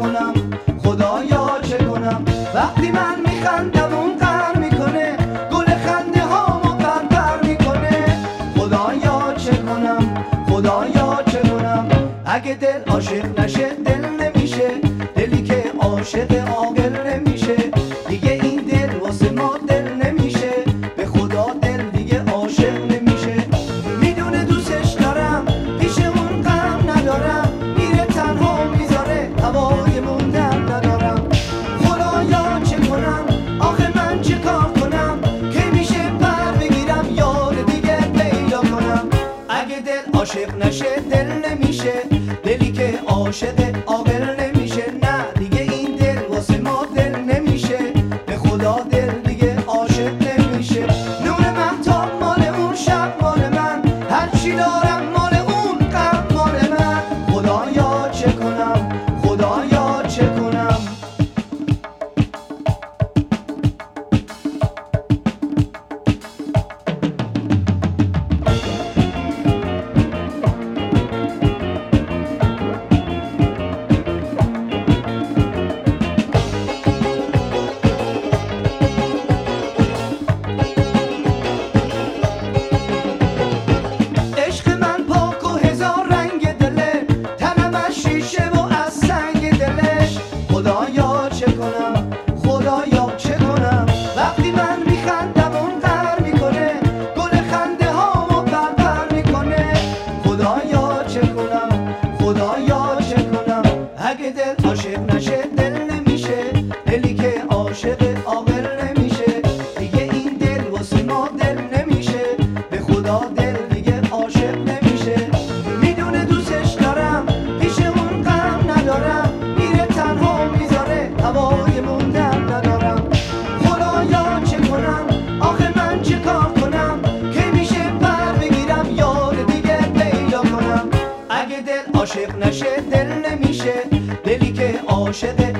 کنم خدایا چه کنم؟ وقتی من میخندم اون غر میکنه، گل خنده هامو غرغر میکنه. خدایا چه کنم خدایا چه کنم؟ اگه دل عاشق نشه دل نمیشه، دلی که عاشق عاقل نمیشه. دیگه این دل واسه ما دل نمیشه، به خدا دل دیگه عاشق نمیشه. میدونه دوستش دارم پیش اون غم ندارم، میره تنها میذاره هوای موندن ندارم. خدایا چه کنم آخه من چه کار کنم که میشه پر بگیرم یار دیگه پیدا کنم؟ اگه دل عاشق نشه دل نمیشه، دلی که عاشق عاقل نمیشه. نه دیگه این دل واسه ما دل نمیشه، به خدا دل دیگه عاشق نمیشه. نور مهتاب مال اون شب مال من، هرچی دارم مال اون غم مال من. خدایا چه کنم خدایا چه کنم؟ خدایا چه کنم خدایا چه کنم؟ وقتی من میخندم اون غر میکنه، گل خنده هامو غرغر میکنه. خدایا چه کنم خدایا چه کنم؟ اگه دل عاشق نشه دل نمیشه، دلی که عاشق عاقل نمیشه. دیگه این دل واسه ما دل نمیشه، به خدا دل دیگه عاشق نمیشه. میدونه دوستش دارم پیش اون غم ندارم، میره تنها میذاره هوای موندن ندارم. خدایا چه کنم آخه من چه کار کنم که میشه پر بگیرم یار دیگه پیدا کنم؟ اگه دل عاشق نشه دل نمیشه، دلی که عاشق